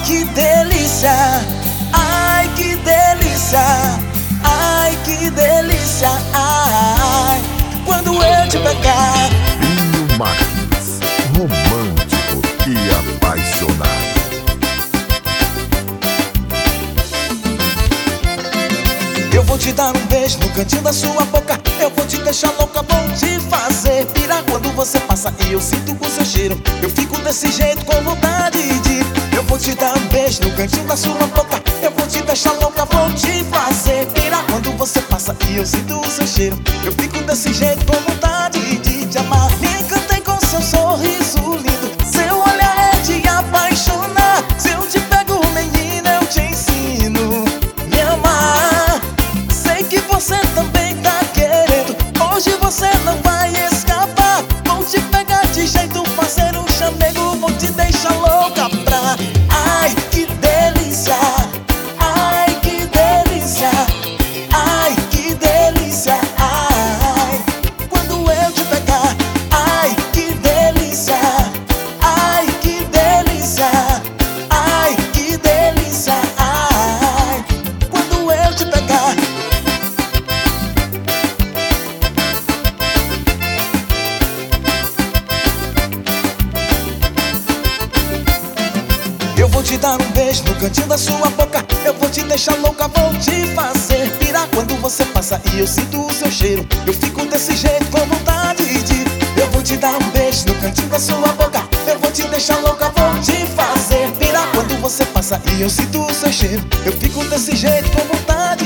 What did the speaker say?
que delícia, ai, que delícia, ai, que delícia, ai, quando eu te pegar. Binho Marques, romântico e apaixonado. Eu vou te dar um beijo no cantinho da sua boca. Eu vou te deixar louca, vou te fazer pirar quando você passa e eu sinto o seu cheiro. Eu fico desse jeito com vontade de... Eu vou te dar um beijo no cantinho da sua boca. Eu vou te deixar louca, vou te fazer pirar quando você passa e eu sinto o seu cheiro. Eu fico desse jeito com vontade de te amar. Me encantei com seu sorriso lindo, seu olhar é de apaixonar. Se eu te pego, menina, eu te ensino me amar. Sei que você também tá querendo, hoje você não vai escapar. Vou te pegar de jeito, fazer um chamego, vou te deixar louca pra... Ai, que delícia, ai, que delícia, ai, que delícia, ai, quando eu te pegar. Ai, que delícia, ai, que delícia, ai, que delícia, ai, quando eu te pegar. Eu vou te dar um beijo no cantinho da sua boca. Eu vou te deixar louca, vou te fazer pirar quando você passa e eu sinto o seu cheiro. Eu fico desse jeito com vontade de... Eu vou te dar um beijo no cantinho da sua boca. Eu vou te deixar louca, vou te fazer pirar quando você passa e eu sinto o seu cheiro. Eu fico desse jeito com vontade